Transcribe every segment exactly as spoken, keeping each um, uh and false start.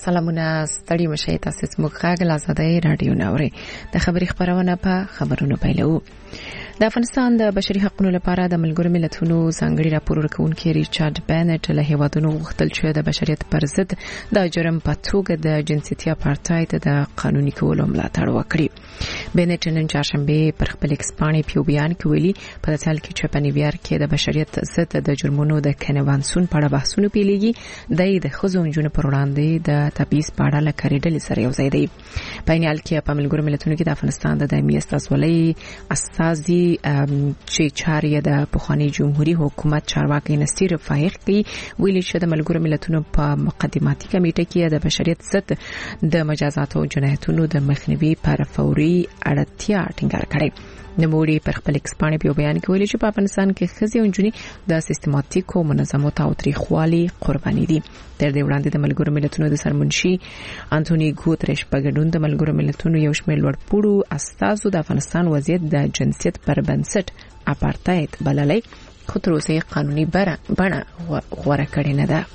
سلامونه ستړي مشه تاسو زموږ غږ له آزادۍ رادیو نوري د خبري خبرونه په خبرونو پیلو. د افغانستان د بشري حقوقو لپاره د ملګرو ملتونو ځانګړي راپور ورکونکي ریچارډ بینټ له هیوادونو غوښتل چې د بشریت پر ضد د جرم په توګه د جنسیتي اپارټاید د قانوني کولو ملاتړ وکړي. بینټ نن چهارشنبه پر خپل ایکس باندې پیو بیان کې ویلي په داسې کې چې په نیویارک کې د بشریت ضد د جرمونو د کنوانسیون په اړه بحثونه پیلېږي د ښځو جنونو پر وړاندې د تبعیض په اړه لکرې ډلې سره یو ځای دی. په انیال کې په ملګرو ملتونو کې د افغانستان د دایمي استازولۍ استازي چې چارې د پخوانی جمهوریت حکومت چارواکي نصیر فایق کی ویلي چې د ملګرو ملتونو په مقدماتي کمیټه کې د بشریت ضد د مجازات او جنایتونو د مخنیوي پر فوري اړتیا ټینګار کړي. نموړي پر خپل ایکس باندې په بیان کې ویلي چې په افغانستان کې ښځې او نجونې د سیستماتیک او منظمو تاوتریخوالي قرباني دي. تر دې وړاندې د ملګرو ملتونو د سرمنشي انټونی ګوتریش په ګډون د ملګرو ملتونو یو شمېر لوړپوړو استازو د افغانستان وضعیت د جنسیت پر بنسټ اپارټاید بللی خو تر اوسه قانوني بڼه غوره کړې نه ده.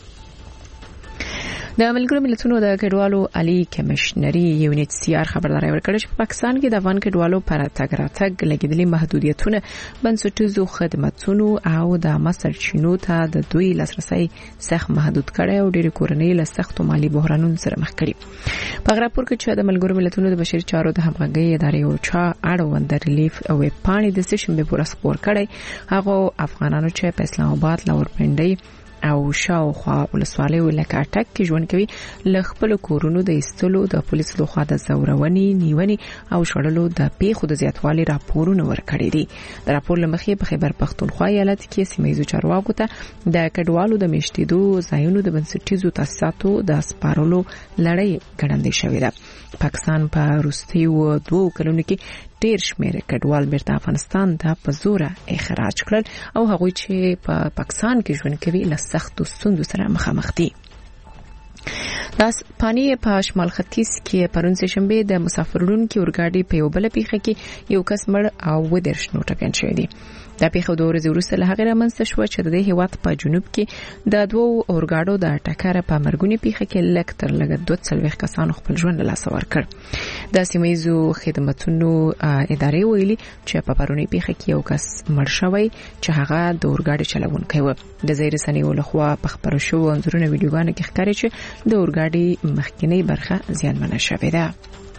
د ملګرو ملتونو د کډوالو عالی کمشنري یونټ سی آر خبرداري ورکړه چې په پاکستان کې د افغان کډوالو پر تګ راتګ لګیدلي محدودیتونه بنسټیزو خدماتونو او د مسرچینو ته د دوی لاسرسي سخت محدود کړي او ډېر کورنۍ له سختو مالی بحرانونو سره مخ کړي. په راپور کې چې د ملګرو ملتونو د بشري چارو د همغږي ادارې او چا اړوند ریلیف او پانی د سیشن به پورا سپور کړي هغه افغانانو چې په اسلام آباد لاورپنډي او شاوخوا ولسوالۍ ولکه اټک کې ژوند کوي له خپل کورونو د ایستلو د پولیسو لخوا د زورونې نیونې او شړلو د پیښو د زیاتوالي راپورونه ورکړي دي. د راپور لمخې په خیبر پختونخوا ایالت کې سیمایي چارواکو ته د کډوالو د میشتېدو ځایونو د بنسټیزو تاسیساتو د سپارلو لړۍ ګړندې شوې ده. پاکستان په وروستیو دوه کلونو کې ډېر شمېر کډوال بیرته افغانستان ته په زور اخراج کړل او هغوی چې په پاکستان کې ژوند کوي له سختو ستونزو سره مخامخ دي. د پانی په شمال ختیځ کې پرون سه شنبه د مسافرونو کې اورګاډي په یو بل پیښه کې یو کس مړ او و درش نو ټپيان شوی دی. د پیښو د ورځې وروسته له هغه رامنځته شو چې د هیواد په جنوب کې د دوو اورګاډو د ټکر په مرګونی پیښه کې لک تر لګ دوه څلويخ کسانو خپل ژوند له لاسه ورکړ. د سیمایي خدماتونو ادارې ویلي چې په پرونی پیښه کې یو کس مړ شوی چې هغه د اورګاډي چلوونکی و. د ځای رسنیو لخوا په خبرو شو انځورونه ویډیوګانې کې ښکاري چې د اورګاډي مخکینی برخه زیانمنه شوې ده.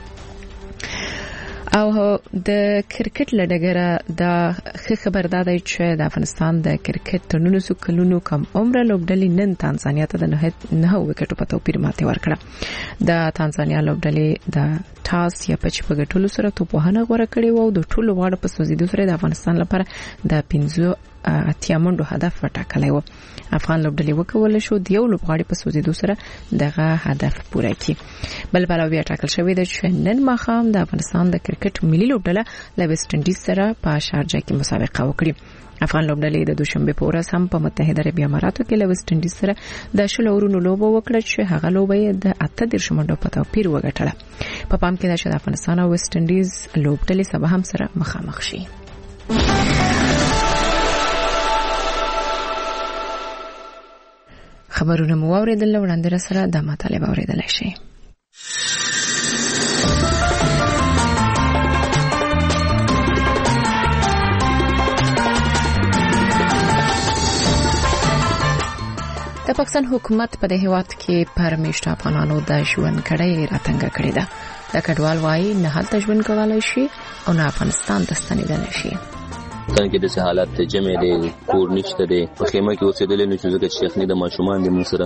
او د کرکټ لډګره د خبر دادای چې د افغانستان د کرکټ ترنونو سو کلونو کم عمر لوبډلې نن تانزانیا ته د نه وکټو په توپیر ماته ورکړه. د تانزانیا لوبډلې د ټاس یا پچ په ګټلو سره توپوهنه غوړه کړې و او د ټولو واړو په سوزیدو سره د افغانستان لپاره د پنځه اتیا منډو هدف وټاکلی و. افغان لوبډلې وکول شو د یو لوبغاړي په سوزیدو سره دغه هدف پوره کړي. بل بل بیا ټاکل شوی د نن ماخام د افغانستان د کرکټ ملي لوبډله له ویسټ انډیز سره په شارجه کې مسابقه وکړي. افغان لوبډلې د دوشنبه په ورځ هم په متحده عربي اماراتو کې له ویسټ انډیز سره د شلو ورونو لوبه وکړه چې هغه لوبه د اته دیرش منډو په توپیر وګټله. په پام کې ده چې د افغانستان او ویسټ انډیز لوبډلې سبا هم سره مخامخ شي. خبرونه مو اوریدل وړاندې سره د مطالبه اوریدل شي. د پاکستان حکومت په دې هیواد کې پرمیشت افغانانو د ژوند کړي راتنګ کړي ده. د کډوال وايي نه هلته ژوند کولای شي او نه افغانستان ته ستنیدل شي. ځکه کې د حالات جمع دي کور نشته دي په خیمه کې اوسېدل نه چې ځکه چې د ماشومان د موسره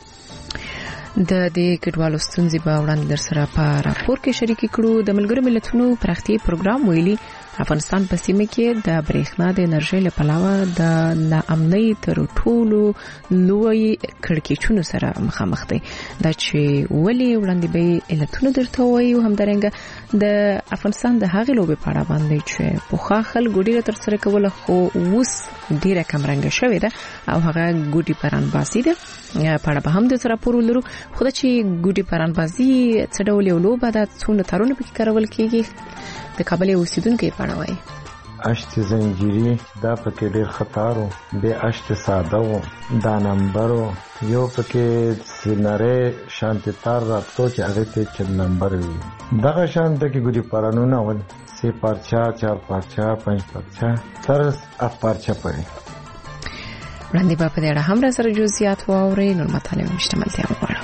د دې کډوالو ستونزې په وړاندې در سره په راپور کې شریک کړو. د ملګرو ملتونو پراختي پروګرام ویلي افغانستان په سیمه کې د برېښنا د انرژي لپاره د ناامنۍ تر ټولو لوی کړکېچونو سره مخامخ دی. دا چې ولې وړاندې به علتونه درته وایي او همدارنګه د افغانستان د هغې لوبې په اړه باندې چې پخوا خلکو ډېره ترسره کوله خو اوس ډېره کمرنګه شوې ده او هغه ګوډي پرانباسي ده. په اړه به هم د راپور ولرو. خو دا چې ګوډي پرانباسي څه ډول یو لوبه ده څونه تارونه پکې کارول کېږي د کابل اوسیدونکو په اړه وایي. اشت زنجیری دا پکې ډېر خطارو، بیا اشت ساده و، دا نمبرو یو پکې سینره شانتی تار رابطو چې هغې ته چل نمبر وي. دغه شانته کې ګودي پرانونه ول، سه پارچه، چار پارچه، پنج پارچه تر اف پارچه پورې. وړاندې به په دې اړه هم را سره جزئیات واورئ. نور مطالب مشتملتیا وغواړم.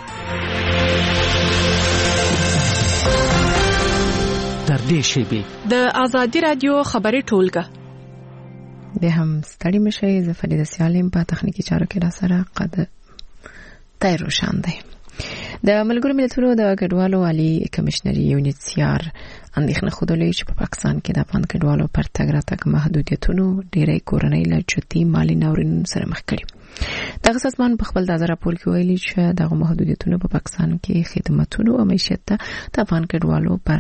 تر دې شیبې د آزادي رادیو خبري ټولګه به هم ستړي مشي. زه فرید سیالم په تخنیکی چارو کې را سره قد تیر روشان دی. د ملګرو ملتونو د کډوالو عالی کمشنري یونیسیار اندېښنه خوده چې په پاکستان کې د افغان کډوالو پر تګ راتګ محدودیتونو ډېرې کورنۍ له جدي مالی ناورین سره مخ کړي. دغه سازمان په خپل تازه راپور کې ویلي چې دغه محدودیتونه په پاکستان کې خدماتو او معیشت ته د افغان کډوالو پر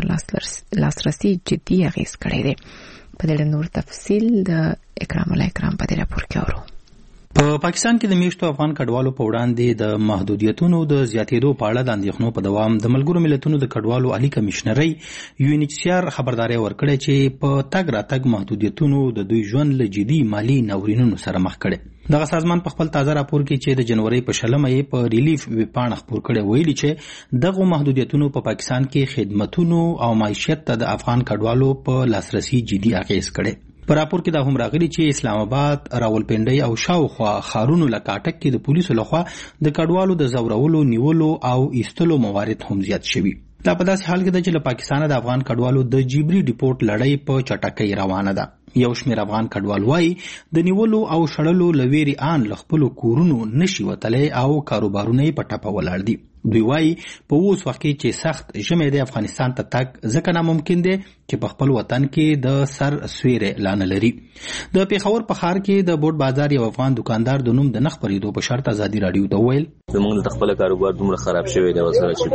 لاسرسي جدي اغېز کړی دی. په دې نور تفصیل د اکرام الله اکرام په دې راپور کې اورو. په پاکستان کې د میشتو افغان کډوالو په وړاندې د محدودیتونو د زیاتېدو په اړه د اندېښنو په دوام د ملګرو ملتونو د کډوالو عالی کمشنري یونیسیار خبرداري ورکړه چې په تګ راتګ محدودیتونو د دوی ژوند له جدي مالی ناورینونو سره مخ کړي. دغه سازمان په خپل تازه راپور کې چې د جنوري په شلمه یې په ریلیف ویبپاڼه خپور کړی ویلي چې دغه محدودیتونو په پاکستان کې خدماتو او معیشت ته د افغان کډوالو په لاسرسي جدي اغېز کړي. په راپور کې دا هم راغلي چې اسلام آباد، راولپنډي او شاوخوا ښارونو لکه اټک کې د پولیسو لخوا د کډوالو د زورولو، نیولو او ایستلو موارد هم زیات شوي. دا په داسې حال کې ده چې له پاکستانه د افغان کډوالو د جبري ډیپورټ لړۍ په چټکۍ روانه ده. یو شمېر افغان کډوال وایي د نیولو او شړلو له ویرې آن له خپلو کورونو نشي وتلی او کاروبارونه یې په ټپه ولاړ دي. دوی وایي په اوس وخت کې چې سخت ژمی د افغانستان ته تګ ځکه ناممکن دی چې په خپل وطن کې د سر سویره لانه لري. د پیښور په ښار کې د بوټ بازار یو افغان دکاندار د نوم د نه خپرېدو په شرط ازادي راډیو ته وویل زموږ د خپل کاروبار دومره خراب شوی دی وسره چې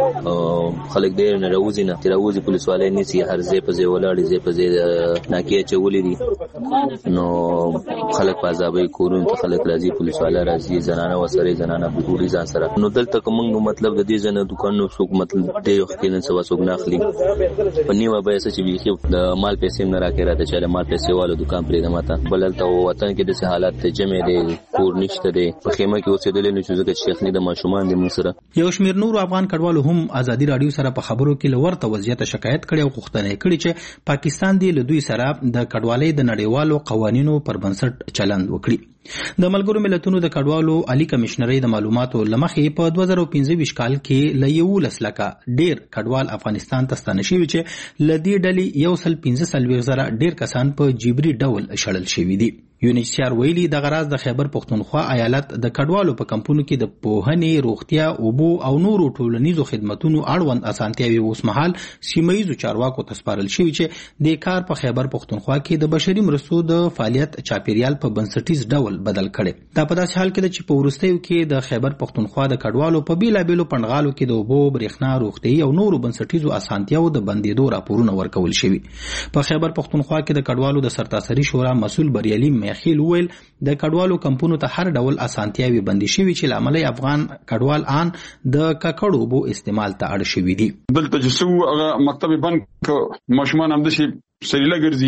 خلک ډېر نه راوځي نه راوځي پولیس والے نیسي هر ځای په ځای ولاړ ځای په ځای ناکې چولې دي نو خلک په عذابې کورونه ته خلک راځي پولیس والا راځي زنانه وسره زنانه بګوري ځان سره نو دلته کوم مطلب د دې ځنه دکانونو څوک مطلب ډېر وخت کې نن سبا څوک نه اخلي په نیمه به څه چې ویخي د مال پیسې نه راکې راته چې مال پیسې والو دکان پرې د ماته بللته وطن کې د حالات جمع دي کور نشته دي په خیمه کې اوسېدل نه چې ځکه شیخ نه د ماشومان د موسره. یو شمېر نور افغان کډوالو هم ازادي راډیو سره په خبرو کې لورته وضعیت شکایت کړي او غوښتنه کړي چې پاکستان دی له دوی سره د کډوالۍ د نړیوالو قوانینو پر بنسټ چلند وکړي. د ملګرو ملتونو د کډوالو عالی کمشنري د معلوماتو لمخې په دوه زره پنځه ویشت کال کې له یولس لکه ډیر کډوال افغانستان ته ستانه شوي چې له دې ډلې یو سل پنځه څلوېښت زره ډیر کسان په جبري ډول شړل شوي دي. یونیسیار ویلي دغه راز د خیبر پښتونخوا ایالت د کډوالو په کمپونو کې د پوهنې، روغتیا، اوبو او نورو ټولنیزو خدماتو اړوند اسانتیاوي اوس مهال سیمه‌ییزو چارواکو ته سپارل شوي چې د کار په خیبر پښتونخوا کې د بشري مرستو د فعالیت چاپیریال په بنسټیز ډول بدل کړي. دا په داسې حال کې ده چې په وروستیو کې د خیبر پښتونخوا د کډوالو په بیلابیلو پنډغالو کې د اوبو، برېښنا، روغتیايي او نورو بنسټیزو اسانتیاوو د بندېدو راپورونه ورکول شوي. په خیبر پښتونخوا کې د کډوالو د سرتاسري شورا مسؤل بریالي میخیل ویل د کډوالو کمپونو ته هر ډول اسانتیاوي بندي شوي چې لامل افغان کډوال آن د ککړو اوبو استعمال ته اړ شوي دي. دلته چې څو هغه مکتب بند ماشومان هم د شي سریله ګرځي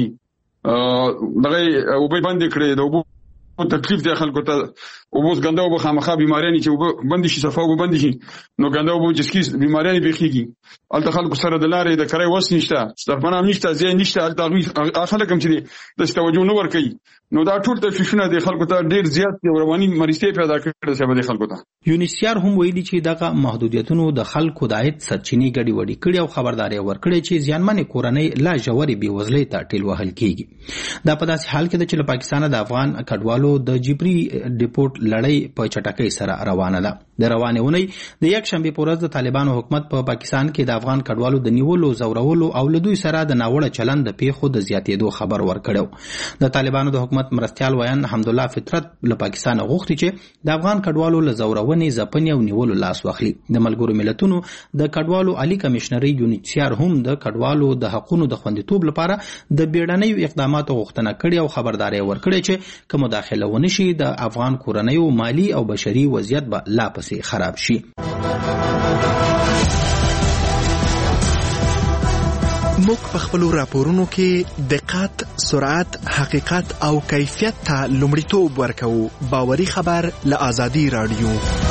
دغه اوبه بند کړي د اوبو تکلیف دی خلکو ته اوبوس ګنده اوبه خامخا بیماریانی چې اوبه بند شي صفه اوبه بند شي نو ګنده اوبه چې کیس بیماریانی بخیږي الته خلکو سره د لارې د کرای وس نشته سترپنه نشته ځای نشته الته خلک هم چې د توجه نه ور کوي نو دا ټول تفیشونه د خلکو ته ډیر زیات رواني مریضي پیدا کړي چې د خلکو ته. یونیسیار هم ویلي چې دغه محدودیتونو د خلکو د عاید سرچینې ګډي وډي کړي او خبرداري ورکړي چې ځانمنې کورنۍ لا ژورې بېوزلۍ ته ټیل وهل کیږي. دا په داسې حال کې ده چې له پاکستانه د افغان کډوالو د جبري ډیپورټ لړۍ په چټکۍ سره روانه ده. د روانې اونۍ د یک شنبې په ورځ د طالبانو حکومت په پا پاکستان کې د افغان کډوالو د نیولو، زورولو او له دوی سره د ناوړه چلند د پیښو د زیاتېدو خبر ورکړو. د طالبانو د حکومت مرستیال ویان حمدالله فطرت له پاکستان غوښتي چې د افغان کډوالو له زورونې، ځپنې او نیولو لاس واخلي. د ملګرو ملتونو د کډوالو عالی کمشنري یونیسیار هم د کډوالو د حقوقو د خوندیتوب لپاره د بیړنیو اقداماتو غوښتنه کړې او خبرداري ورکړې چې که مداخله ونه شي د افغان کورنیو مالی او بشري وضعیت به لا پسې خراب شي. موږ په خپلو راپورونو کې دقت، سرعت، حقیقت او کیفیت ته لومړیتوب ورکوو. باوري خبر له آزادي رادیو.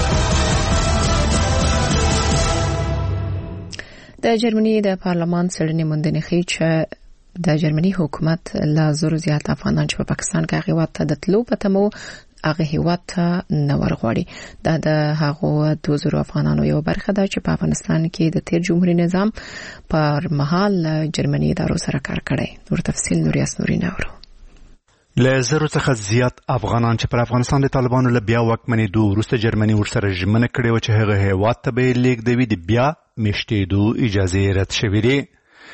د جرمني د پارلمان څېړنې موندنې ښیي چې د جرمني حکومت له زرو زیات افغانان چې په پاکستان کې هغه وخت د تلو په تمو هغه هیواد ته نه ورغواړي. دا د هغو دوه زره افغانانو یو برخه ده چې په افغانستان کې د تیر جمهوریت نظام پر مهال جرمني ادارو سره کار کړی. نور تفصیل نور یاسنوري نورو. له زرو څخه زیات افغانان چې پر افغانستان د طالبانو له بیا واکمنېدو وروسته جرمني ورسره ژمنه کړې وه چې هغه هیواد ته به یې لېږدوي د بیا میشتېدو اجازې رد شوې دي.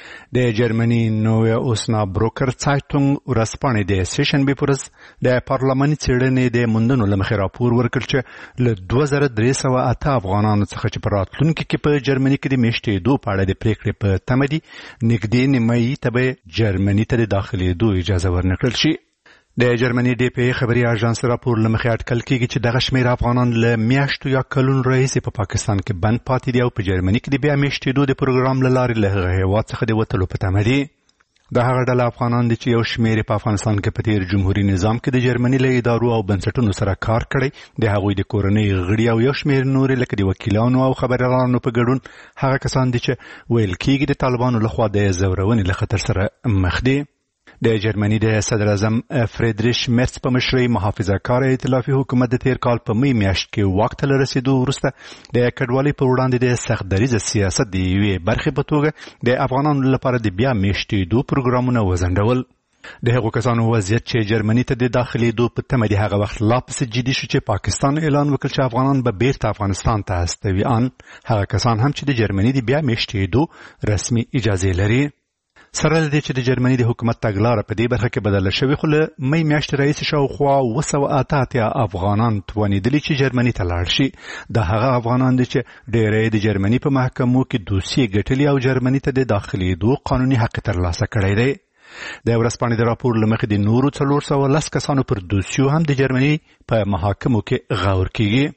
د جرمني نویا اوسنا بروکر سایټونګ ورځپاڼې د سېشنبې په ورځ د پارلماني څېړنې د موندنو له مخې راپور ورکړ چې له دوه زره درې سوه اته افغانانو څخه چې په راتلونکي کې په جرمني کې د میشتېدو په اړه د پرېکړې په تمه دي، نږدې نیمایي ته به جرمني ته د داخلېدو اجازه ورنکړل شي. د جرمني ډي پی خبري اژانس راپور له مخې اټکل کېږي چې دغه شمېر افغانان له میاشتو یا کلونو راهیسې په پاکستان کې بند پاتې دي او په جرمني کې د بیا میشتېدو د پروګرام له لارې له هغه هېواد څخه د وتلو په تمه دي. د هغه ډله افغانان دي چې یو شمېر په افغانستان کې په تیر جمهوري نظام کې د جرمني له ادارو او بنسټونو سره کار کړی. د هغوی د کورنۍ غړي او یو شمېر نورې لکه د وکیلانو او خبريالانو په ګډون هغه کسان دي چې ویل کېږي د طالبانو لخوا د زورونې له خطر سره مخ دي. د جرمني د صدر اعظم فریدریش مرц په مشرۍ محافظه کار ائتلافي حکومت د تیر کال په می میاشت کې واک ته رسیدو وروسته د کډوالۍ پر وړاندې د سخت دریځه سیاست د یوې برخې په توګه د افغانانو لپاره د بیا میشتېدو پروګرامونه وځنډول. د هغو کسانو وضعیت چې جرمني ته د داخلېدو په تمه دي هغه وخت لا پسې جدي شو چې پاکستان اعلان وکړ چې افغانان به بیرته افغانستان ته استوي. ان هغه کسان هم چې د جرمني د بیا میشتېدو رسمي اجازه لري. سره له دې چې د جرمني د حکومت تګلاره په دې برخه کې بدله شوې، خو له می میاشتې راهیسې شاوخوا اوه سوه اته اتیا افغانان توانېدلي چې جرمني ته لاړ شي. د هغه افغانان دي چې ډېری د جرمني په محکمو کې دوسیې ګټلي او جرمني ته د داخلېدو قانوني حق ترلاسه کړی دی. د ورځپاڼې د راپور له مخې د نورو څلور سوه لس کسانو پر دوسیو هم د جرمني په محاکمو کې غور کېږي.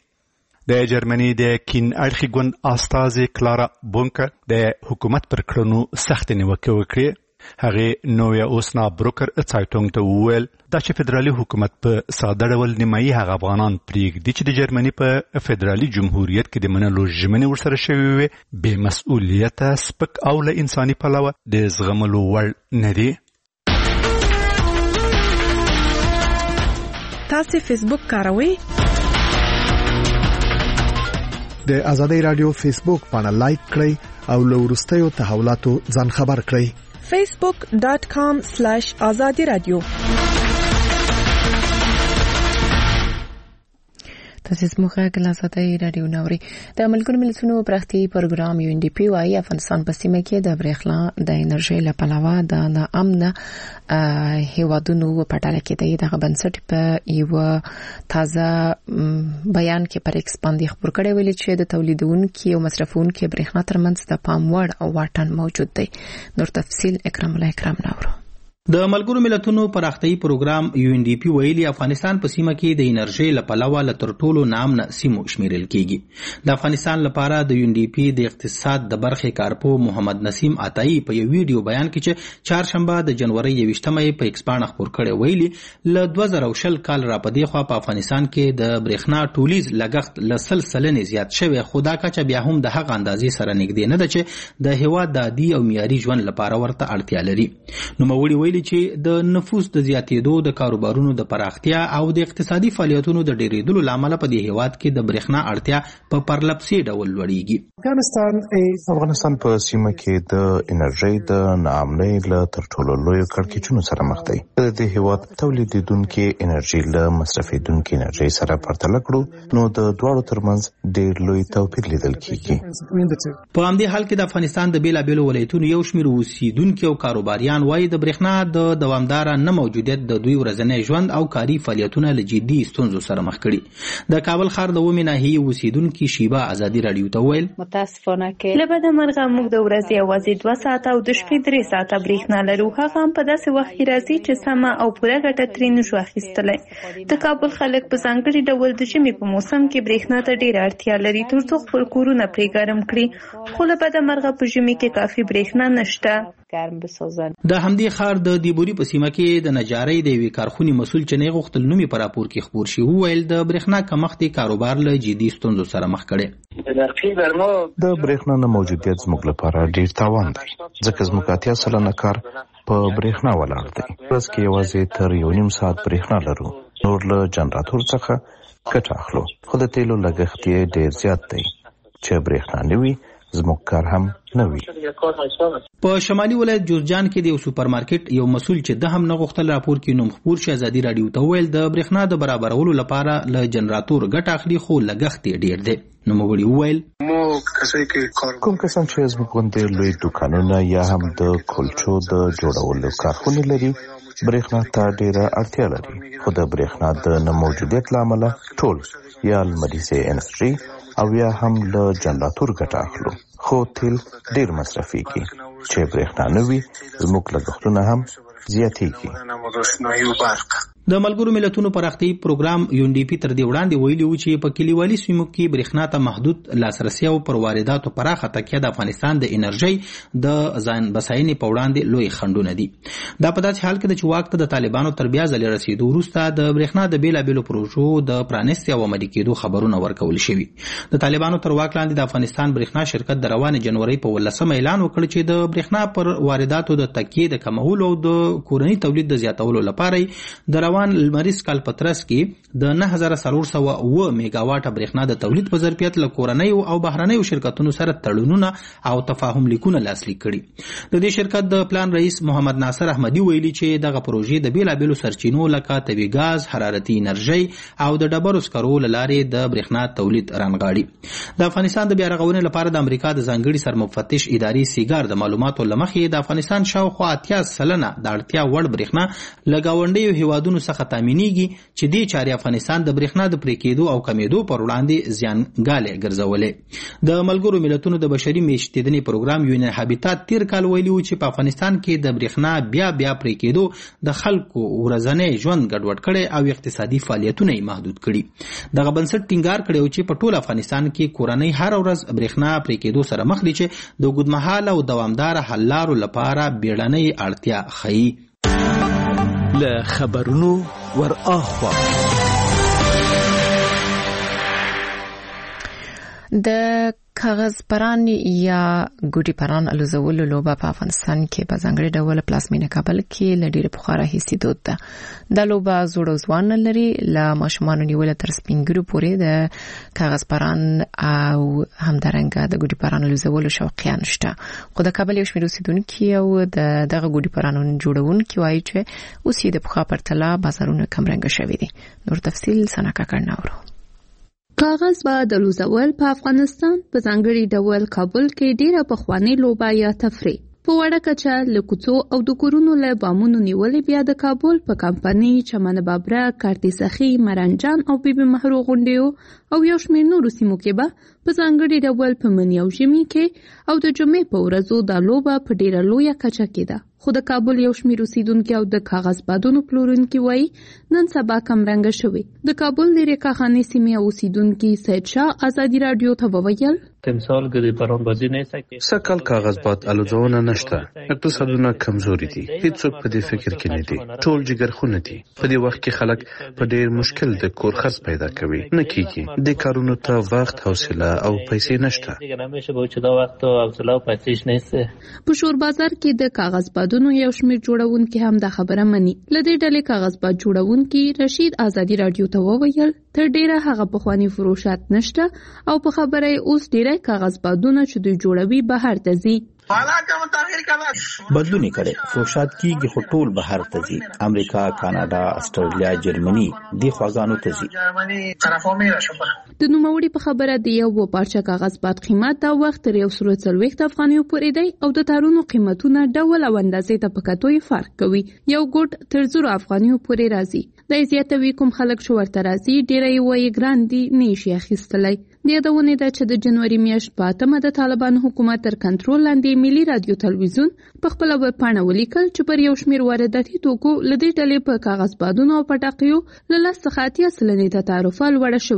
د جرمني د کین اړخي ګوند استازي کلارا بونکر د حکومت پر کړنو سخت نیوکه وکړه. هغه نویا اوسنا بروکر سایټونګ ته وویل دا چې فدرالي حکومت په ساده ډول نیمایي هغه افغانان پرېږدي چې د جرمني په فدرالي جمهوریت کې د منلو ژمنې ورسره شوې وي بې مسؤلیته، سپک او له انساني پلوه د زغملو وړ نه دي. تاسو فیسبوک کاروئ؟ د آزادي رادیو فیسبوک پاڼه لایک کړئ او له وروستیو تحولاتو ځان خبر کړئ. facebook dot com slash azadi radio. تاسو زموږ غږ آزادي رادیو نوري. د ملګرو ملتونو پراختیایي پروګرام یو ان ډي پی وايي افغانستان په سیمه کې د برېښنا د انرژي لپاره د ناامن هیوادونو په ډله کې دی. دغه بنسټ په یو تازه بیان کې پر ایکس باندې خبر کړی ویلي چې د تولیدونکو او مصرفونکو برېښنا ترمنځ د پام وړ او واټن موجود دی. نور تفصیل اکرام الله اکرام نورو. د ملګرو ملتونو پراختیایي پروګرام یو ان ډي پی ویلي افغانستان په سیمه کې د انرژي لپاره له تر ټولو نامنه سیمو شمیرل کیږي. د افغانستان لپاره د یو ان ډي پی د اقتصاد د برخې کارپو محمد نسیم عطایی په یو ویډیو بیان کې چې چهارشنبه د جنوري یوویشتمه په ایکس باندې خبر کړی ویلي له دوه زره شل کال را پدې خو په افغانستان کې د برېښنا ټولیز لګښت له سلسله زیات شوی، خو دا کچه بیا هم د هغه اندازې سره نږدې نه ده چې د هیواد د عادي او معیاري ژوند لپاره ورته اړتیا لري. نو موړي چې د نفوس د زیاتېدو، د کاروبارونو د پراختیا او د اقتصادي فعالیتونو د ډېرېدلو لامل په دې هیواد کې د برېښنا اړتیا په پرلپسې ډول لوړېږي. افغانستان افغانستان په سیمه کې د انرژي د ناامنۍ له تر ټولو لوی کړکېچونو سره مخ دی. د دې هیواد تولیدونکو انرژي له مصرفیدونکو انرژي سره پرتله کړو نو د دواړو ترمنځ ډېر لوی توپیر لیدل کېږي. په همدې حال کې د افغانستان د بیلابیلو ولایتونو یو شمېر اوسیدونکو او کاروباریان وایي د برېښنا د دوامدار نه موجودیت د دوی ورځنی ژوند او کاري فعالیتونه له جدي ستونزو سره مخ کړي. د کابل ښار د اومې ناحیې اوسیدونکي شیبا آزادي رادیو ته ویل متاسفانه کې له بده مرغه موږ د ورځې یوازې دوه ساعته او د شپې درې ساعته برېښنا لرو، هغه هم په داسې وخت کې راځي چې سمه او پوره ګټه ترې نشو اخیستلی. د کابل خلک په ځانګړي ډول د ژمي په موسم کې برېښنا ته ډېره اړتیا لري ترڅو خپل کورونه پرې ګرم کړي، خو له بده مرغه په ژمي کې کافي برېښنا نشته. گرم بسازن. د همدې ښار د دیبوري په سیمه کې د نجارۍ د یوې کارخونې مسؤل چې نه غوښتل نوم یې په راپور کې خپور شي وویل د برېښنا کمښت کاروبار له جدي ستونزو سره مخ کړي. د برېښنا نه موجودیت زموږ لپاره ډیر تاوان دی ځکه زموږ اتیا سلنه کار په برېښنا ولاړ دی. ورځ کې یوازې تر یو نیم ساعت برېښنا لرو، نور له جنراتور څخه ګټه اخلو، خو د تیلو لګښت یې ډیر زیات دی. چې برېښنا نه وي زموږ کار هم نه وي. په شمالي ولایت جوزجان کې د یو سوپر مارکیټ یو مسؤل چې د هم نه غوښتل راپور کې نوم خپور شي ازادي رادیو ته ویل د برېښنا د برابرولو لپاره له جنراتور ګټه اخلي خو لګښت یې ډیر دی. نو موږ ویل کوم کسان چې زموږ غوندې لوی دوکانونه یا هم د کلچو د جوړولو کارخونې لري برېښنا ته ډیره اړتیا لري، خو د برېښنا د نه موجودیت له امله ټول یا لمریزې انرژي او یا هم له جنراتور ګټه اخلو، خو تیل ډیر مصرفيږي. چې برېښنا نه وي زموږ لګښتونه هم زیاتېږي. د ملګرو ملتونو پراختیايي پروګرام یو ان ډي پی تر دې وړاندې ویلي و چې په کلیوالي سیمو کې برېښنا ته محدود لاسرسي او پر وارداتو پراخه تکیه د افغانستان د انرژي د ځان بساینې په وړاندې لوی خنډونه دي. دا په داسې حال کې د چې واک ته د طالبانو تر بیا ځلې رسیدو وروسته د برېښنا د بیلابېلو پروژو د پرانیستي او عملي کېدو خبرونه ورکول شوي. د طالبانو تر واک لاندې د افغانستان برېښنا شرکت د روانې جنوري په ولسمه اعلان وکړ چې د برېښنا پر وارداتو د تکیې د کمولو او د کورني تولید د زیاتولو لپاره د روان لمریز کال په ترڅ کې د نه هزار څلور سوه اوه میگا واټه برېښنا د تولید په ظرفیت له کورنیو او بهرنیو شرکتونو سره تړونونه او تفاهم لیکونه لاسلیک کړي. د دې شرکت د پلان رئیس محمد ناصر احمدي ویلي چې دغه پروژې د بیلابېلو سرچینو لکه طبیعي ګاز، حرارتي انرژي او د ډبرو سکرو له لارې د برېښنا تولید رانغاړي. د افغانستان د بیا رغونې لپاره د امریکا د ځانګړي سرمفتش ادارې سیګار د معلوماتو له مخې د افغانستان شاوخوا اتیا سلنه د اړتیا وړ برېښنا له ګاونډیو هیوادونو څخه تامینېږي چې دې چارې افغانستان د برېښنا د پرې کېدو او کمېدو پر وړاندې زیانګالې ګرځولې. د ملګرو ملتونو د بشري میشتېدنې پروګرام یو ان هابیتات تیر کال ویلي و چې په افغانستان کې د برېښنا بیا بیا پرې کېدو د خلکو ورځنی ژوند ګډوډ کړي او اقتصادي فعالیتونه یې محدود کړي. دغه بنسټ ټینګار کړی و چې په ټول افغانستان کې کورنۍ هر ورځ برېښنا پرې کېدو سره مخ دي چې د اوږدمهاله او دوامداره حل لارو لپاره بیړنۍ اړتیا ښیي. له خبرونو ور اخوا د کاغذ پران یا ګوډي پران الوزولو لوبه په افغانستان کې په ځانګړي ډول پلاسمینه کابل کې لډیره پخواره هیڅ دود ده. د لوبه زوړ ځوان لري ل ماشومان نیول تر سپینګرو پورې د کاغذ پران او همدارنګه د ګوډي پران الوزولو شوقیان شته. خو د کابل یو شمېر اوسیدونکو او د دغه ګوډي پرانونو جوړونکو وایي چې اوس یې د پخوا پرتله بازارونه کم رنګ شوي دي. نور تفصیل سناکا کړناورو. کاغذ به د لوزول په افغانستان په ځانګړي ډول کابل کې ډیره پخوانی لوبه یا تفریح په وړه کچه له کوڅو او د کورونو له بامونو نیولې بیا د کابل په کمپنۍ چمن بابره، کارتي سخي، مرنجان او بیبي محرو غونډیو او یو شمېر نورو سیمو کې به په ځانګړي ډول په مني او ژمي کې او د جمعې په ورځو دا لوبه په ډیره لویه کچه کېده. خو د کابل یو شمېر اوسیدونکي او د کاغذ بادونو پلورونکي وایي نن سبا کم رنګه شوي. د کابل د ریکاخانې سیمې اوسیدونکي سید شاه ازادي رادیو ته وویل تمثال ګډي پران بازی نه سکے سکل کاغذ باد الوزونه نشته، اقتصادونه کمزوري دي، هیڅوک په دې فکر کې نه دي، ټول جګرخونه دي. په دې وخت کې خلک په ډېر مشکل د کور خرڅ پیدا کوي، نه کیږي د کارونو ته وخت، حوصله او پیسې نشته. په شور بازار کې د کاغذ بادونو یو شمېر جوړونکي هم دا خبره مني. لدې ډلې کاغذ باد جوړونکي رشید ازادي رادیو ته وویل تر ډیره هغه پخوانی فروشات نشته او په خبره اوس ډیره کاغذ بادونه چې دوی جوړوي بهر ته ځي. بدلون کړي فروشات کیږي خو ټول بهر ته ځي، امریکا، کاناډا، استرالیا، جرمني دی خواګانو ته ځي. د نوموړي په خبره د یو پارچه کاغذ باد قیمت دا وخت تر یو سل څلوېښت افغانیو پورې دی او د تارونو قیمتونه ډول او اندازې ته په کتو فرق کوي. یو ګوټ تر زر افغانیو پورې راځي. د زیاتوي کوم خلک شو ورته راځي ډیره یې ګران دي نشي اخیستلای. د یادونه ده چې د جنوري میاشت په اتمه د طالبان حکومت تر کنټرول لاندې ملي رادیو تلویزیون په خپل ویب پاڼه ولیکل چې پر یو شمېر وارداتي توکو لدې ډلې په کاغذ بادونو او پټاقیو له لس څخه اتیا سلنې ته تعرفه لوړه شوې ده.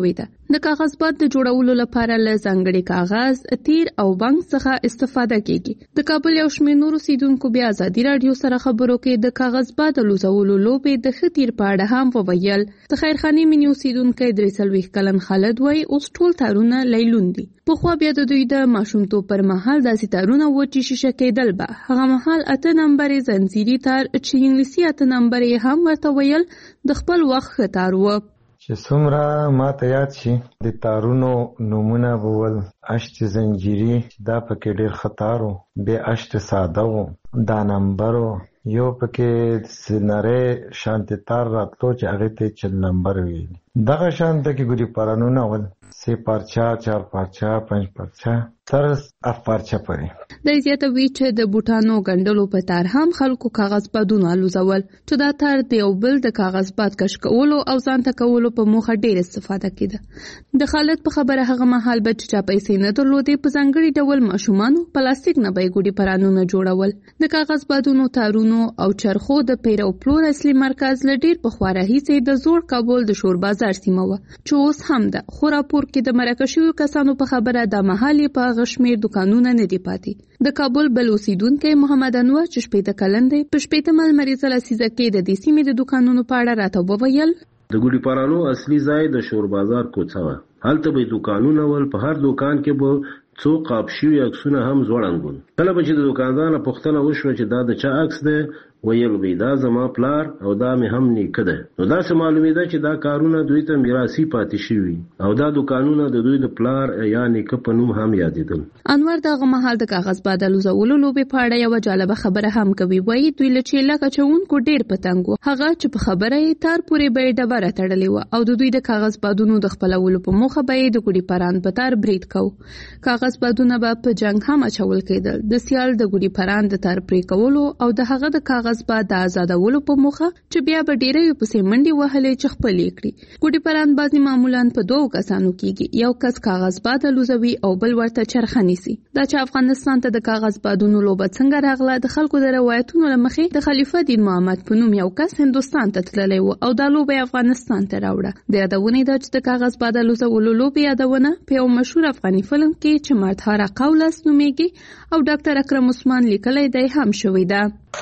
د کاغذ باد د جوړولو لپاره له ځانګړي کاغذ، تیر او بنګ څخه استفاده کیږي. د کابل یو شمېر نورو اوسیدونکو بیا ازادي راډیو سره خبرو کې د کاغذ باد لوزولو لوبې د ښه تیر په اړه هم وویل. د خیرخاني منی اوسیدونکو درې څلوېښت کلن خالد وایي اوس ټول تارونه لیلون دي. پخوا بیا د دوی د ماشومتوب پر مهال داسې تارونه و چې شیشه کېدل به. هغه مهال اته نمبرې زنځیري تار چې انګلیسي اته نمبرې هم ورته ویل د خپل وخت ښه تار و. چې څومره ما ته یاد شي د تارونو نومونه بول اشت زنجیري دا پکې ډېر خطارو، بیا اشت ساده و، دا نمبرو یو پکې سنره شانتی تار راتلو چې هغه ته چل نمبر ویل. دغه شان د کې ګوري پرانونه ول سه پارچا، چار پارچا، پنځ پارچا تر اف پارچا پرې. د زیاتوي چې د بوټانو ګنډلو په تار هم خلکو کاغذ بادونه لوزول چې دا تار د یو بل د کاغذ باد کش کولو او ځان ته کولو په موخه ډېر استفاده کېده. د خالد په خبره هغه مهال به چې چا پیسې نه درلودې په ځانګړي ډول ماشومانو پلاستیک نه به ګوډي پرانونه جوړول. د کاغذ بادونو تارونو او چرخو د پیرو پلور اصلي مرکز ل ډېر پخوا راهیسې د زوړ کابل د شور بازار سیمه و چې اوس هم ده. خو راپور کې د مرکه شویو کسانو په خبره د محلي په غشمیر دکانونه نه دی پاتې. د کابل بل اوسیدونکی محمد انور چې شپېته کلن دی په شپېتمه لمریزه لسیزه کې د دې سیمې د دکانونو په اړه راته وویل. د ګوډي پرانو اصلي ځای د شور بازار کوڅه وه. هلته به دکانونه ول، په هر دکان کې به څو قاب شوي عکسونه هم ځوړند ول. کله به چې د دکاندار نه پوښتنه وشوه چې دا د چا عکس دی، ویل به دا زما پلار او دا مې هم نیکه ده. نو داسې معلومېده چې دا کارونه دوی ته میراثي پاتې شوي او دا دکانونه د دوی د پلار یا نیکه په نوم هم یادېدل. انور دغه مهال د کاغذ باد لوزولو لوبې په اړه یوه جالبه خبره هم کوي. وایي دوی له چیله کچوونکو ډېر پتنګ و. هغه چې په خبره یې تار پورې به یې ډبره تړلې وه او د دوی د کاغذ بادونو د خپلولو په موخه به یې د ګوډي پران په تار برید کو. کاغذ بادونه به په جنګ هم اچول کېدل. د سیال د ګوډي پران د تار پرې کولو او د هغه د کاغذ باد د آزادولو په موخه چې بیا به ډېرې پسې منډې وهلې چې خپل یې کړي. ګوډي پران بازي معمولا په دوو کسانو کېږي. یو کس کاغذ باد لوزوي او بل ورته چرخه نیسي. دا چې افغانستان ته د کاغذ بادونو لوبه څنګه راغله، د خلکو د روایتونو له مخې د خلیفه دین محمد په نوم یو کس هندوستان ته تللی و او دا لوبه افغانستان ته راوړه. د یادونې دا چې د کاغذ باد لوزولو لوبې یادونه په یو مشهور افغاني فلم کې چې مردهاره قولس نومیږي او ډاکټر اکرم عثمان لیکلی دی هم شوی ده.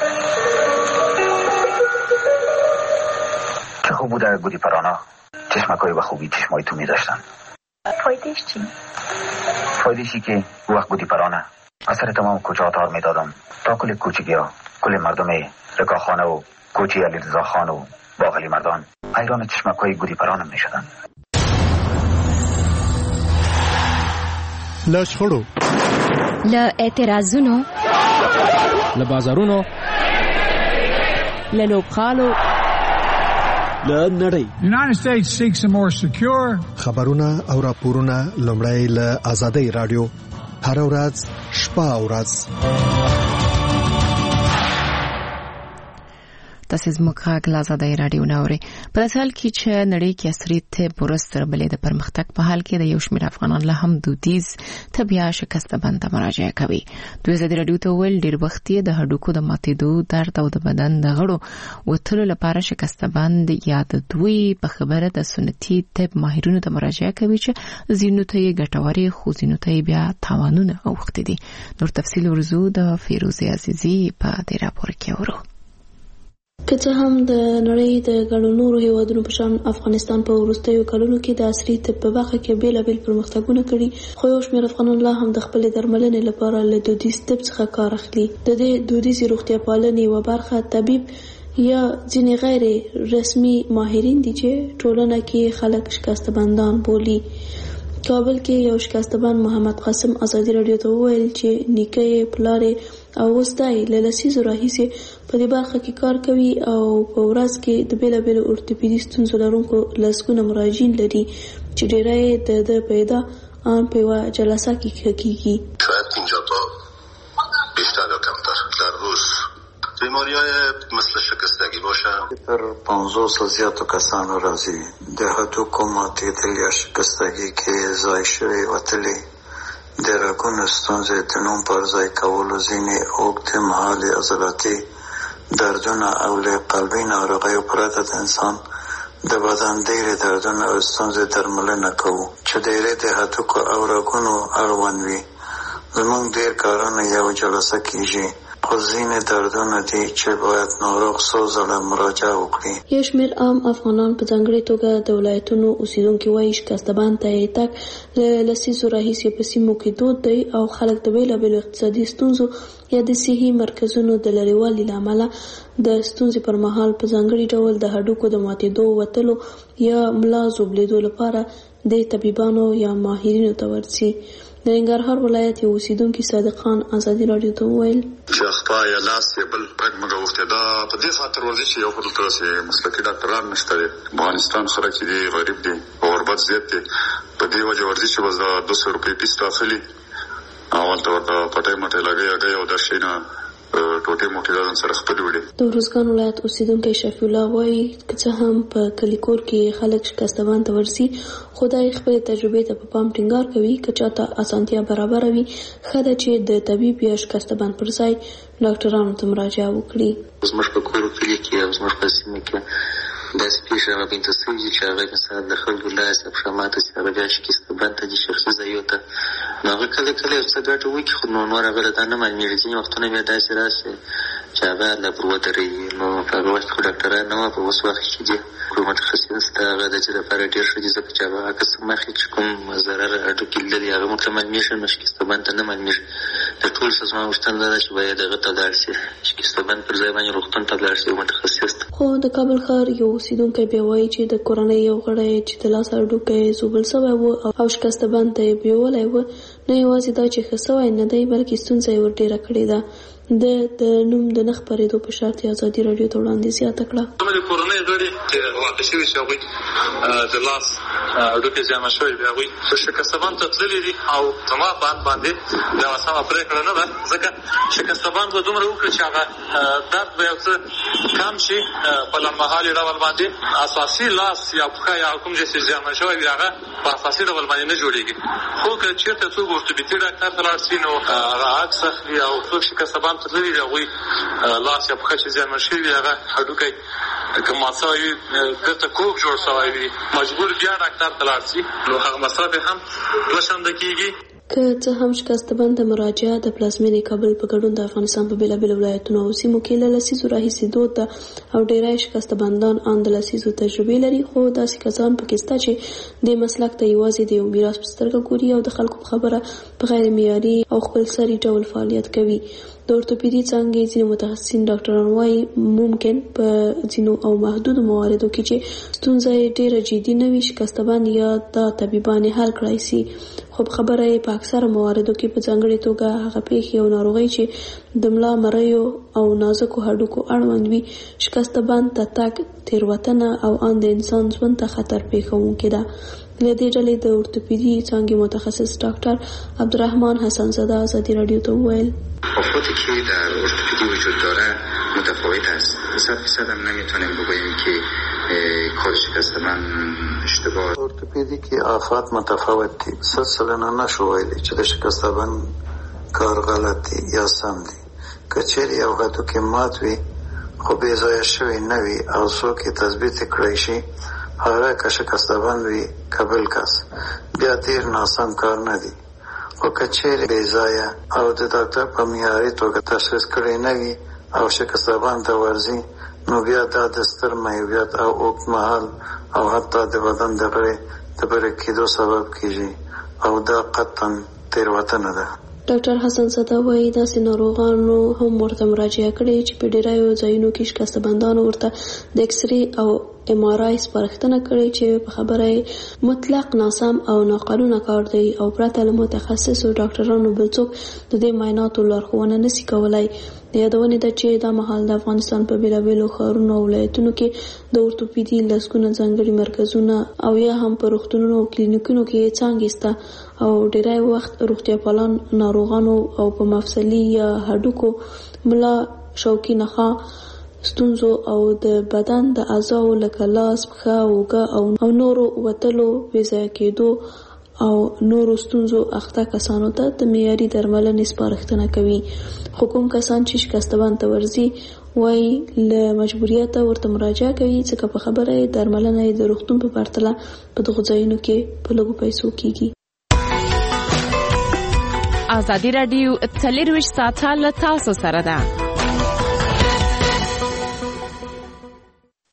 چه خوب بوده گودی پرانا، چشمکای و خوبی چشمای تو می داشتن. فایدهش چی؟ فایدهشی که وقت گودی پرانه اثر تمام کوچه ها تار می دادم تا کل کوچگی ها، کل مردم رکاخانه و کوچی علی رضا خان و باغلی مردان حیران چشمکای گودی پرانم می شدن. له شخړو، له اعتراضونو، له بازارونو، له لوبخانو، له نړۍ. United States seeks a more secure. خبرونه او راپورونه لومړی له آزادۍ رادیو هر ورځ شپه او ورځ. تاسو زموږ غږ له آزادۍ رادیو نه اورئ. په داسې حال کې چې نړۍ کې عصري طب ورځ تر بلې د پرمختګ په حال کې د یو شمېر افغانان له هم دودیز طب یا شکسته بند ته مراجعه کوي. دوی آزادۍ رادیو ته وویل ډېر وخت یې د هډوکو د ماتېدو، درد او د بدن د غړو وتلو لپاره شکسته بند یا د دوی په خبره د سنتي طب ماهرینو ته مراجعه کوي چې ځینو ته یې ګټورې خو ځینو ته یې بیا تاوانونه اوښتي دي. نور تفصیل ورزو د فیروزې عزیزي په دې راپور کې اورو. که څه هم د نړۍ د ګڼو نورو هیوادونو په شان افغانستان په وروستیو کلونو کې د عصري طب په برخه کې بیلابیل پرمختګونه کړي، خو یو شمېر افغانان لا هم د خپلې درملنې لپاره له دودیز طب څخه کار اخلي. د دې دودیزې روغتیا پالنې یوه برخه طبیب یا ځینې غیر رسمي ماهرین دي چې ټولنه کې خلک شکسته بندان بولي. کابل کې یو شکسته بند محمد قاسم آزادي رادیو ته وویل چې نیکه یې، پلار یې او اوس دا یې له لسیزو راهیسې په دې برخه کې کار کوي او په ورځ کې د بیلابیلو ارتوپیدي ستونزو لرونکو لسګونه مراجعین لري چې ډېری یې د ده پیدا آن په یوه جلسه کې ښه کېږي. شاید اینجا تا بیشتر یا کمتر در روز بیماری‌های مثل شکستگی باشه. پر پانزده تا زیاتو کسانو راځي د هډوکو ماتېدل یا شکستگی کې ځای شوی وتلي، د رګونو ستونزې د نوم پر ځای کولو، ځینې اوږد مهالې عضلاتي دردونه او له قلبي ناروغیو پرته د انسان د بدن ډېرې دردونه او ستونزې درملنه کوو چې ډېرې د هډوکو او رګونو اړوند وي. زموږ ډېر کارونه یو جلسه کېږي، خو ځینې دردونه دي چې باید ناروغ څو ځله مراجعه وکړي. یو شمېر عام افغانان په ځانګړې توګه د ولایتونو اوسیدونکي وایي شکسته بند ته یې تګ له لسیزو راهیسې په سیمو کې دود دی او خلک د بېلابېلو اقتصادي ستونزو یا د صحي مرکزونو د لرېوالي له امله د ستونزې پر مهال په ځانګړي ډول د هډوکو د ماتېدو وتلو یا ملا زوبلېدو لپاره د طبيبانو یا ماهرینو ته ورځي. د ننګرهار ولایت یو اوسیدونکي صادق خان ازادي راډیو ته وویل چې اخطا یا لاس یې بل رګ مګه وخته دا په دې خاطر ورځي چې یو خپل تاسو مسلکي ډاکټران نشته. افغانستان خلک دي غریب دي او غربت زیات دي، په دې وجه ورځي چې وز دوه سوه روپۍ پیس داخلي اول ته ورته پټه مټه لګي هغه او د شینه ټوټه موټی ځان سره خپل وړي. د روزګان ولایت اوسیدونکي شفیع الله وایي چې هم په کلیکور کې خلک شکسته بند ته ورسي، خدای خپل تجربه ته په پام ټینګار کوي که چاته اسانتیا برابر وي خدای چې د طبيب یا شکسته بند پر ځای ډاکټرانو ته مراجعه وکړي. زموږ په کور کې کې او زموږ په سیمه کې داسې پیښه راغلې چې هغه مثلا د خلکو لاس په شماته چې هغه بیا شکسته بند ته د شخصي ځایو ته نو هغه کله کله څه ګټه وکړي، خو نو نور هغه دا نه معلومېږي. ځینې وختونه بیا داسې راسي چې هغه له بر ودرېږي، نو په هغه وخت کې ډاکټران نه وه، په اوس وخت کې دي کوم متخصصین شته هغه د دې لپاره ډېر ښه دي، ځکه چې هغه عکس مخکې چې کوم ضرر هډوکي لري هغه موږ ته معلومېږي، نو شکسته بند ته نه معلومېږي. د ټول څه زما غوښتنه دا ده چې باید هغه ته ولاړ شي، شکسته بند پر ځای باندې روغتون ته ولاړ شي متخصص ته. خو د کابل ښار یو اوسیدونکی بیا وایي چې د کورنۍ یو غړی چې د لاس هډوکی زوبل سوی و او شکسته بند ته یې بیولی و، نه یوازې دا چې ښه سوی نه دی بلکې ستونزه یې ور ډېره کړې ده. د د نوم د نه خپرېدو په شرط یې ازادي راډیو ته وړاندې زیاته کړه. د کورنۍ غړي چې واقع شوي چې هغوی د لاس هډوکي زیانمن شوي وي هغوی په شکسته بند ته تللي دي او زما په اند باندې دا سمه پرېکړه نه ده، ځکه شکسته بند به دومره وکړي چې هغه درد به یو څه کم شي په لنډمهالي ډول باندې. اساسي لاس یا پښه یا کوم ځای چې زیانمن شوی وي هغه په اساسي ډول باندې نه جوړېږي. خو که چېرته څوک ورتوبیتي ډاکټر ته لاړ شي نو هغه عکس اخلي او څوک شکسته بند ته تللي دي هغوی لاس یا پښه چې زیانمن شوي وي هغه هډوکی که مات شوی وي بېرته کوږ جوړ شوی وي مجبور بیا ډاکټر ته لاړ شي، نو هغه مصرف یې هم دوه چنده کېږي. که څه هم شکسته بند د مراجعه د پلازمېنې کابل په ګډون د افغانستان په بېلابېلو ولایتونو او سیمو کې له لسیزو راهیسې دود ده او ډېری شکسته بندان ان د لسیزو تجربې لري، خو داسې کسان پکې شته چې دې مسلک ته یوازې د یو میراث په سترګه ګوري او د خلکو په خبره په غیر معیاري او خپلسري ډول فعالیت کوي. د اورتوپیدي څانګې ځینې متخصصین ډاکټران وایي ممکن په ځینو او محدودو مواردو کې چې ستونزه یې ډېره جدي نه وي شکسته بند یا دا طبیبان یې حل کړای شي، خو په خبره یې په اکثره مواردو کې په ځانګړې توګه هغه پیښې او ناروغۍ چې د ملا مریو او نازکو هډوکو اړوند وي شکسته بند ته تګ تېروتنه او ان د انسان ژوند ته خطر پېښوونکې ده. له دې ډلې د اورتوپیدي څانګې متخصص ډاکټر عبدالرحمن حسن زاده ازادي راډیو ته وویل افرادی که در ارتوپدی وجود داره متفاوت است. صد فیصد هم نمیتونیم بگوییم که کار شکسته بند اشتباه. ارتوپدی که آفات متفاوت دی. صد سلنه نشو ویلی چې د شکسته بند کار غلط دی یا سم دی. که چیرې یو هډوکی مات وي خو بې ځایه شوی نه وي او څوک یې تثبیت کړی شي هغه که شکسته بند وي که بل کس بیا ډېر ناسم کار نه دی. خو که چیرې بې ځایه او د ډاکټر په معیاري توګه تشخیص کړی نه وي او شکسته بند ته ورځي نو بیا دا د ستر معیوبیت او اوږدمهال او حتی د بدن د غړي د پرې کېدو سبب کېږي او دا قطعا تېروتنه ده. ډاکټر حسن زاده وایي داسې ناروغانو هم ورته مراجعه کړې چې په ډېرو ځایونو کې شکسته بندانو ورته د اکسرې او ام آر آی سپارښتنه کړې چې په خبره مطلق ناسم او ناقانونه کار دی او پرته له متخصصو ډاکټرانو بل څوک د دې معایناتو لارښوونه نشي کولای. د یادونې ده چې دا مهال د افغانستان په بېلابېلو ښارونو او ولایتونو کې د اورتوپیدي لسګونه ځانګړي مرکزونه او یا هم په روغتونونو او کلینیکونو کې څانګې شته او ډېری وخت روغتیا پالان ناروغانو او په مفصلي یا هډوکو ملا شوکي نخا ستونزو او د بدن د اعضاو لکه لاس پښه اوږه او نورو وتلو بې ځایه کېدو او نورو ستونزو اخته کسانو ته د معیاري درملنې سپارښتنه کوي. خو کوم کسان چې شکسته بند ته ورځي وای له مجبوریت ورته مراجعه کوي ځکه په خبره درملنه د روغتون په پرتله په دغو ځایونو کې په لږو پیسو کیږي. ازادي راډیو څلرویشت ساعته له تاسو سره ده.